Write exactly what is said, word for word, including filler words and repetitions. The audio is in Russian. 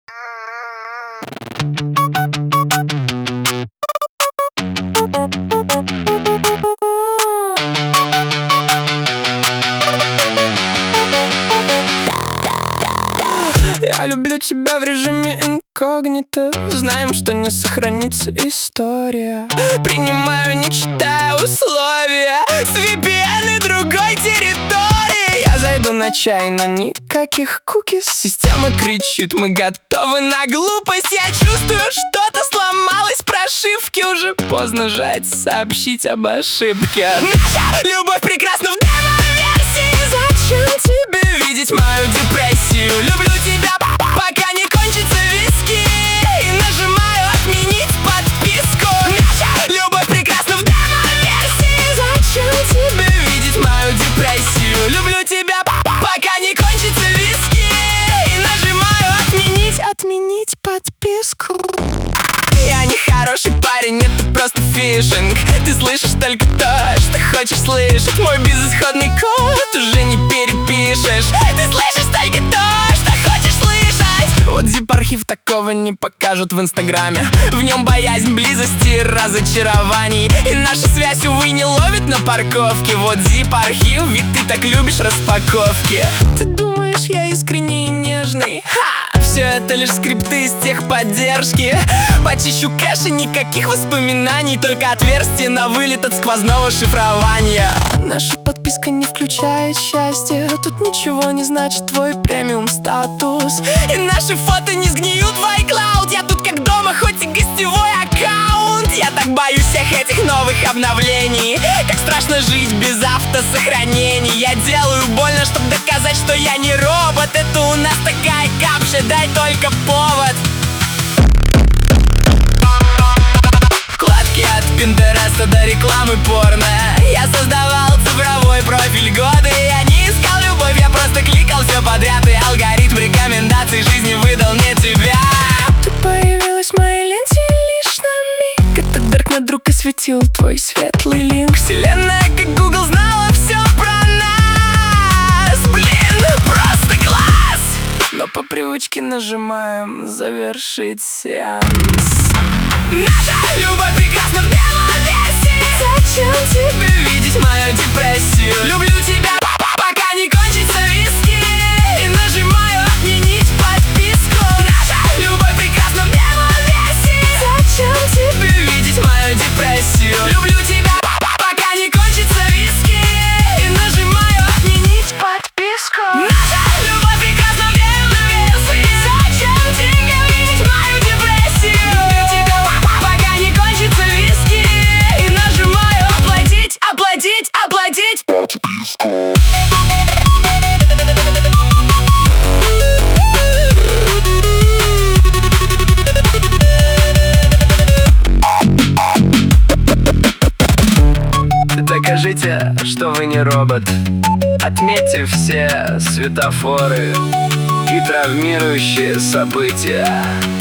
Я люблю тебя в режиме инкогнито. Знаем, что не сохранится история. Принимаю, не читая условия, с ви пи эн и другой территории. Я зайду на чай, но никаких кукис. Система кричит, мы готовы на глупость. Я чувствую, что-то сломалось, прошивки. Уже поздно жать, сообщить об ошибке. Наша любовь прекрасна в демо-версии. Зачем тебе видеть мою депрессию? Люблю тебя, пока не кончится виски. И нажимаю отменить подписку. Наша любовь прекрасна в демо-версии. Зачем тебе видеть мою депрессию? Люблю тебя, пока не кончится виски. И нажимаю отменить, отменить подписку. Я не хороший парень, это просто фишинг. Ты слышишь только то, что хочешь слышать. Мой безысходный код уже не перепишешь. Ты слышишь только то, что хочешь слышать. Вот zip-архив такого не покажут в инстаграме. В нем боязнь близости, разочарований. И наша связь, увы, не ловит на парковке. Вот zip-архив, ведь ты так любишь распаковки. Ты думаешь, я искренний и нежный? Ха! Все это лишь скрипты из техподдержки. Почищу кэш и никаких воспоминаний. Только отверстие на вылет от сквозного шифрования. Наша подписка не включает счастье. Тут ничего не значит твой премиум статус. И наши фото не сгниют в iCloud. Я тут как дома, хоть и гостевой аккаунт. Я так боюсь всех этих новых обновлений. Как страшно жить без автосохранений. Я делаю больно, чтобы доказать, что я не робот. Это у нас такая капша, дай только повод. Вкладки от Пинтереста до рекламы порно. Я создавал цифровой профиль года. Я не искал любовь, я просто кликал все подряд. И алгоритм рекомендаций жизни выдал мне тебя. Ты появилась в моей ленте лишь на миг. Этот дарк на друг осветил твой светлый линк. Вселенная, как Google, знала все про нас. Блин, просто класс. Но по привычке нажимаем завершить сеанс. Наша любовь прекрасна в демо-версии. Зачем тебе видеть мою депрессию? Люблю тебя, пока не кончится виски. И нажимаю отменить подписку. Наша любовь прекрасна в демо-версии. Зачем тебе видеть мою депрессию? Люблю тебя, пока не кончится виски. И нажимаю отменить подписку. Наша любовь прекрасна в демо-версии. Зачем тебе видеть мою депрессию? Люблю тебя, пока не кончится виски. И нажимаю оплатить, оплатить, оплатить подписку. Докажите, что вы не робот. Отметьте все светофоры и травмирующие события.